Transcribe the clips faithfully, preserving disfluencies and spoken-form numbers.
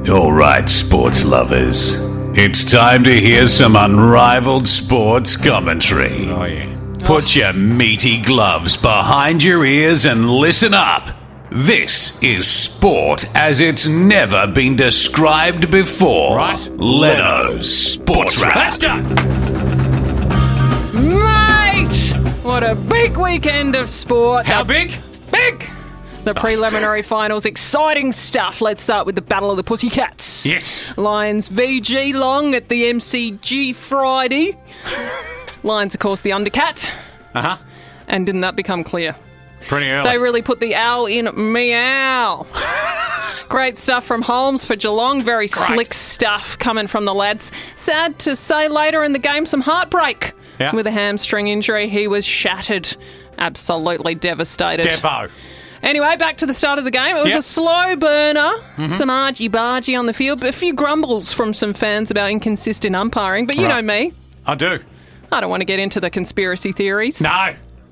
All right, sports lovers. It's time to hear some unrivaled sports commentary. Oh, yeah. Put your meaty gloves behind your ears and listen up. This is sport as it's never been described before. Right. Leno's Sports Wrap. Let's go. Mate! What a big weekend of sport. How big? Big! The preliminary finals, exciting stuff. Let's start with the Battle of the Pussycats. Yes. Lions v Geelong at the M C G Friday. Lions, of course, the undercat. Uh-huh. And didn't that become clear? Pretty early. They really put the owl in meow. Great stuff from Holmes for Geelong. Very Great. slick stuff coming from the lads. Sad to say later in the game, some heartbreak. Yeah. With a hamstring injury, he was shattered. Absolutely devastated. Devo. Anyway, back to the start of the game. It was Yep. a slow burner, mm-hmm. some argy-bargy on the field, but a few grumbles from some fans about inconsistent umpiring. But you Right. know me. I do. I don't want to get into the conspiracy theories. No.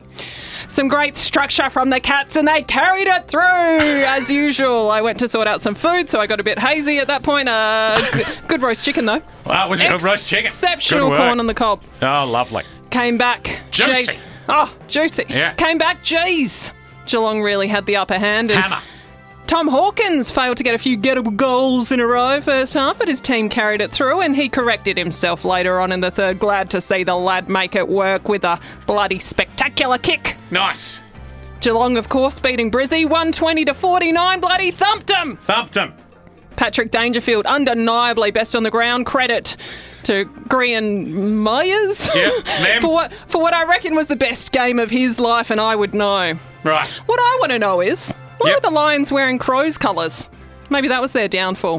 Some great structure from the Cats, and they carried it through, as usual. I went to sort out some food, so I got a bit hazy at that point. Uh, good, good roast chicken, though. Well, it was a good roast chicken. Exceptional Good corn work. on the cob. Oh, lovely. Came back. Juicy. Geez. Oh, juicy. Yeah. Came back. Geez. Geelong really had the upper hand. And Hammer. Tom Hawkins failed to get a few gettable goals in a row first half, but his team carried it through, and he corrected himself later on in the third. Glad to see the lad make it work with a bloody spectacular kick. Nice. Geelong, of course, beating Brizzy one twenty to forty-nine. Bloody thumped him. Thumped him. Patrick Dangerfield, undeniably best on the ground. Credit to Grian Myers Yeah, them. for what for what I reckon was the best game of his life, and I would know. Right. What I want to know is, why Yep. are the Lions wearing Crows colours? Maybe that was their downfall.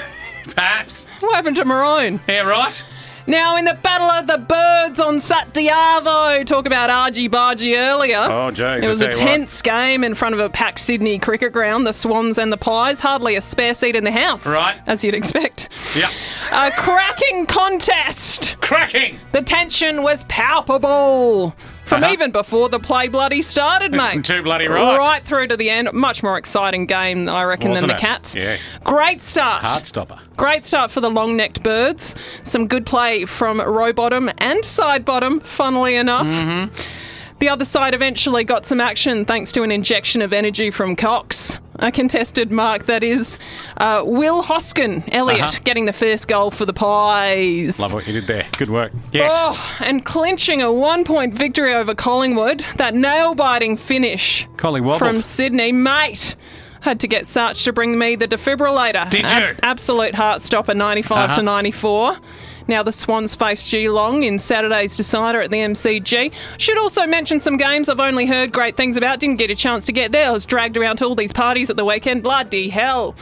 Perhaps. What happened to Maroon? Yeah, right. Now, in the Battle of the Birds on Saturday Arvo, talk about argy-bargy earlier. Oh, jeez. It was I a tell you what. tense game in front of a packed Sydney cricket ground, the Swans and the Pies. Hardly a spare seat in the house. Right. As you'd expect. Yeah. A cracking contest. Cracking. The tension was palpable. From Uh-huh. even before the play bloody started, mate. Too bloody right. Right through to the end. Much more exciting game, I reckon, Wasn't than it? the Cats. Yeah. Great start. Heartstopper. Great start for the long-necked birds. Some good play from row bottom and side bottom, funnily enough. Mm-hmm. The other side eventually got some action thanks to an injection of energy from Cox. A contested mark, that is. Uh, Will Hoskin, Elliott, Uh-huh. getting the first goal for the Pies. Love what you did there. Good work. Yes. Oh, and clinching a one-point victory over Collingwood. That nail-biting finish Collie wobbled. from Sydney. Mate, had to get Sarch to bring me the defibrillator. Did you? Absolute heart stopper, ninety-five Uh-huh. to ninety-four. Now the Swans face Geelong in Saturday's decider at the M C G. Should also mention some games I've only heard great things about. Didn't get a chance to get there. I was dragged around to all these parties at the weekend. Bloody hell.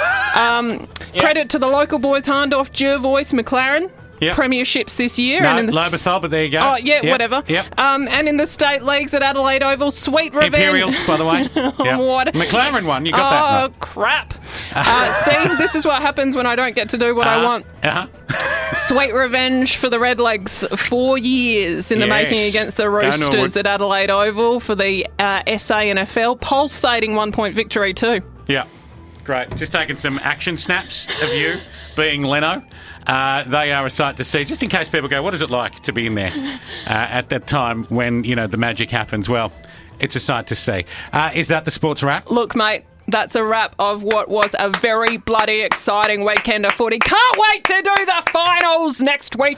um, Yeah. Credit to the local boys, Harndorf, Jervois, McLaren. Yep. Premierships this year. No, and in the Loberthal, but there you go. Oh, yeah, Yep. whatever. Yep. Um, and in the state leagues at Adelaide Oval, sweet revenge. Imperials, by the way. Yep. What? McLaren won. You got Oh, that right. crap. Uh, see, this is what happens when I don't get to do what I Uh, want. Uh-huh. Sweet revenge for the Redlegs. Four years in the Yes. making against the Go Roosters Norwood. at Adelaide Oval for the uh, S A N F L. Pulsating one-point victory too. Yeah. Great. Just taking some action snaps of you being Leno. Uh, they are a sight to see. Just in case people go, what is it like to be in there uh, at that time when, you know, the magic happens? Well, it's a sight to see. Uh, is that the sports wrap? Look, mate, that's a wrap of what was a very bloody exciting weekend of footy. Can't wait to do the finals next week.